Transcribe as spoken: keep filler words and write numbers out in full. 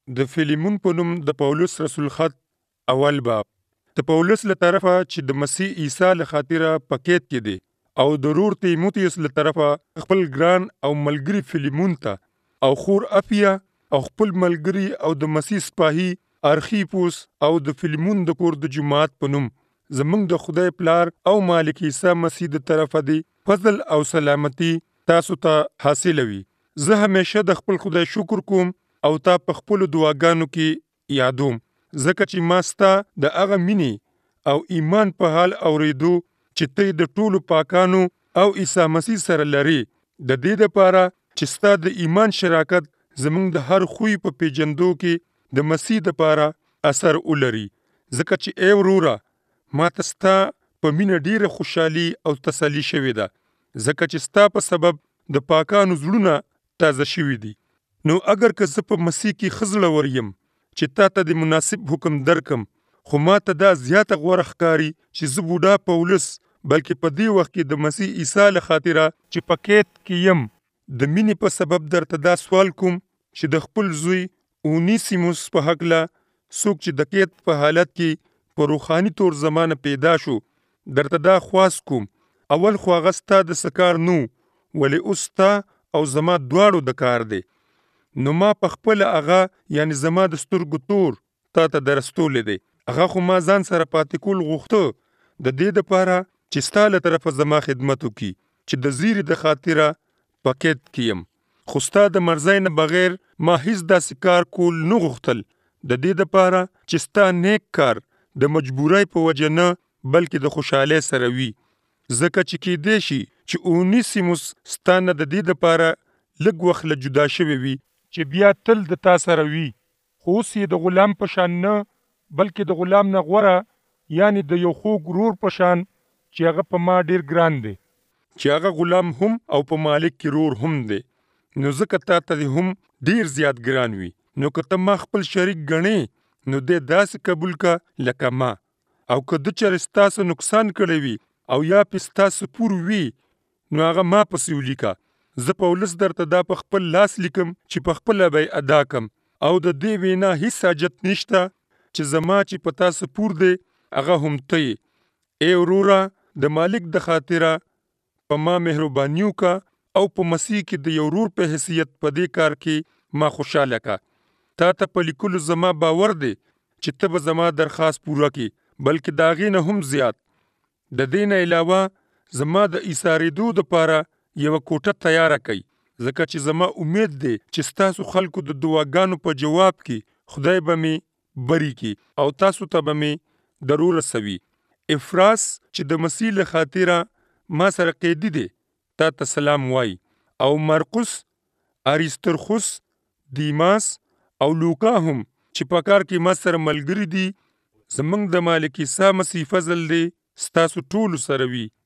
د فیلیمون په نوم د پولس رسول خط اول باب. د پولس له طرفه چې د مسیح عیسی له خاطره پکیت کې دی او د رور تیموتیوس له طرفه خپل ګران او ملګری فیلیمون ته او خور افیا او خپل ملګری او د مسیح سپاهی ارخیپوس او د فیلیمون د کور د جماعت په نوم زمونږ د خدای پلار او مالک عیسی مسیح د طرفه دی فضل او سلامتی تاسو ته حاصل وي. زه همیشه د خپل خدای شکر کوم او تا په خپل دعاګانو کې یادوم، ځکه چې ما ستا د هغه مینې او ایمان په حال اورېدو چې ته د ټولو پاکانو او عیسی مسیح سره لري، د دې دپاره چې ستا د ایمان شراکت زمونږ د هر خوی په پیژندو کې د مسیح دپاره اثر ولري. ځکه چې ای وروره ما ته ستا په مینه ډیره خوشحالي او تسلي شوې ده، ځکه چې ستا په سبب د پاکانو زړونه تازه شوي دي. نو اگر که زه په مسیح کې ښه زړور یم چې تا ته د مناسب حکم درکم، خو ما ته دا زیاته غوره ښکاري چې زه بوډا پولس بلکې په دې وخت کې د مسیح عیسی له خاطره چې په قید کې یم د مینې په سبب درته دا سوال کوم چې د خپل زوی اونیسیموس په هکله څوک چې د قید په حالت کې په روحاني طور زمانه پیدا شو درته دا خواست کوم. اول خو هغه ستا د څه کار نو، ولې اوس ستا او زما دواړو د کار دی. نو ما په خپله هغه یعنی زما د سترګو تور تا ته درستولی دی. هغه خو ما ځان سره پاتې کول غوښته د دې دپاره چې ستا له طرفه زما خدمت وکړي چې د زیري د خاطره په قید کې یم. خو ستا د مرضۍ نه بغیر ما هیڅ داسې کار کول نه غوښتل، د دې دپاره چې ستا نیک کار د مجبورۍ په وجه نه بلکې د خوشحالۍ سره وي. ځکه چې کیدی شي چې اونیسیموس ستا نه د دې دپاره لږ وخت له جدا شوی وي چې بیا تل د تا سره وي، خو اوس یې د غلام په شان نه بلکې د غلام نه غوره یعنی د یو خوږ ورور په شان چې هغه په ما ډیر ګران دی، چې هغه غلام هم او په مالک کې رور هم دی. نو ځکه تا ته هم ډیر زیات ګران وي. نو که ته ما خپل شریک ګڼې نو دې داسې قبول کا لکه ما، او که د چېرې ستاسو نقصان کړی وي او یا پې ستاسو پور وي نو هغه ما پسې ولیکه. زه پولس درته دا په خپل لاس لیکم چې په خپله به یې ادا کم، او د دې وینا هیڅ حاجت نشته چې زما چې په تاسو پور دی هغه هم ته یې. ای وروره د مالک د خاطره په ما مهرباني وکړه او په مسیح کې د یو ورور په حیثیت په دې کار کې ما خوشحاله کا. تا ته په لیکلو زما باور دی چې ته به زما درخواست پوره کړي، بلکې د هغې نه هم زیات. د دې نه علاوه زما د ایثارېدو دپاره یوه کوټه تیاره کړئ، ځکه چې زما امید دی چې ستاسو خلکو د دعاګانو په جواب کې خدای به مې بری کړي او تاسو ته به مې در ورسوي. افراس چې د مسیح له خاطره ما سره قیدي دی تا ته سلام وایي، او مرقس، اریسترخوس، دیماس او لوکا هم چې په کار کې ما سره ملګري دي. زمونږ د مالک عیسی مسیح فضل دی ستاسو ټولو سره وي.